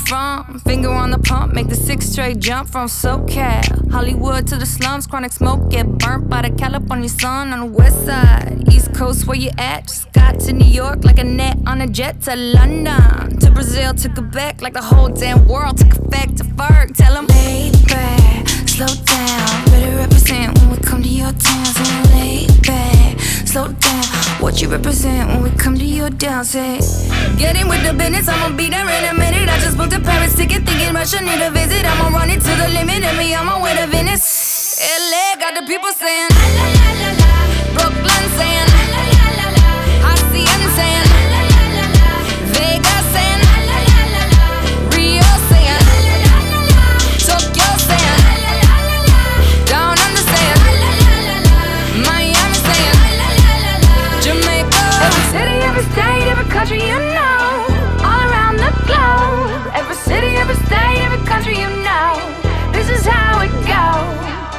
from? Finger on the pump, make the 6 straight jump from SoCal. Hollywood to the slums, chronic smoke, get burnt by the California sun on the west side. East Coast, where you at? Just got to New York like a net on a jet to London. To Brazil, to Quebec, like the whole damn world took effect to Ferg. Tell them, lay back, slow down, better represent when we come to your town. So lay back, slow down, what you represent when we come to your town. Say, get in with the business, I'ma be there in a minute. I just booked a Paris ticket, thinking Russia need a visit. I'ma run it to the limit and be on my way to Venice. LA got the people saying, la la la la. Brooklyn saying, la la la la. Hacienda saying, la la la la. Vegas saying, la la la la. Rio saying, la la la la. Tokyo saying, la la la la. Down under saying, la la la la. Miami saying, la la la la. Jamaica. Every city, every state, every country you know, all around the globe. Every city, every state, every country you know, this is how it goes.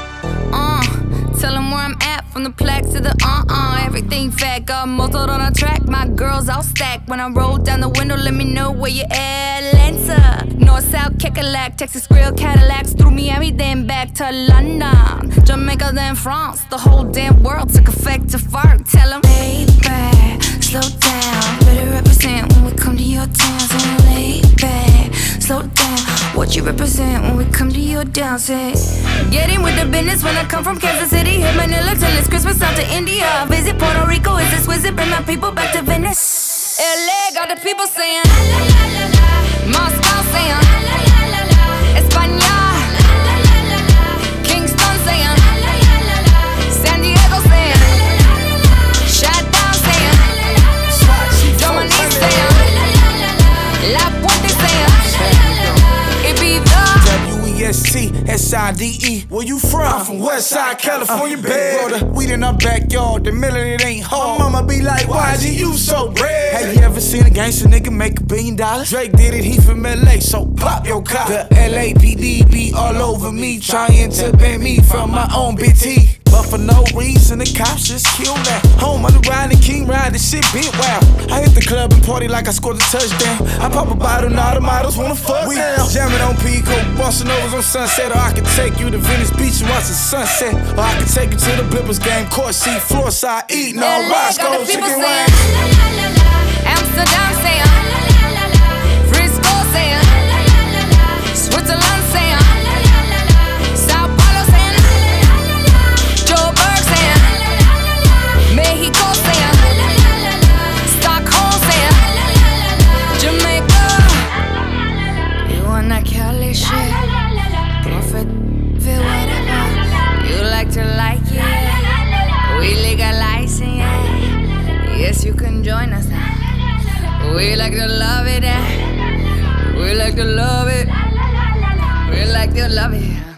Tell them where I'm at, from the plaques to the everything fat, got motored on a track. My girls all stacked. When I roll down the window, let me know where you at. Atlanta, North, South, Kekalak, Texas Grill, Cadillacs, through Miami, then back to London, Jamaica, then France. The whole damn world took effect to Ferg. Tell them, lay back, slow down, better represent when we come to your town. So lay back, slow down, what you represent when we come to your town. Say, get in with the business when I come from Kansas City. Hit Manila till it's Christmas, out to India. Visit Puerto Rico, is this visit? Bring my people back to Venice. LA got the people saying, la la la la la. Moscow saying, la la la la la. España, la la la la la. Kingston saying, la la la la la. San Diego saying, la la la la la. Shutdown saying, la la la la la. Germany saying, la la la la la. La Puente saying, la la la la la. Ibiza. WESTSIDE, where you from? I'm from Westside, California, babe. Roll the weed in our backyard, the million it ain't home. My mama be like, why is you so red? Have you ever seen a gangster nigga make $1 billion? Drake did it, he from LA, so pop your cop. The LAPD be all over me, trying to ban me from my own BT. But for no reason, the cops just kill that. Home on the ride, the king ride, the shit bent wild. I hit the club and party like I scored a touchdown. I pop a bottle, and all the models wanna fuck. We jamming on Pico, bustin' overs on Sunset. Or I can take you to Venice Beach and watch the sunset. Or I can take you to the Blippers game, court seat, floor side, eating all Roscoe's chicken wings. Amsterdam saying, la la la la la. Frisco saying, la la la la la. Switzerland saying, la la la la la. Sao Paulo saying, la la la la la. Joburg saying, la la la la la. Mexico saying, la la la la la. Stockholm saying, la la la la la. Jamaica, you want that Cali shit? Prophet, feel whatever you like to like it. We legalizing it. Yes, you can join us now. We like to love it, we like to love it, we like to love it.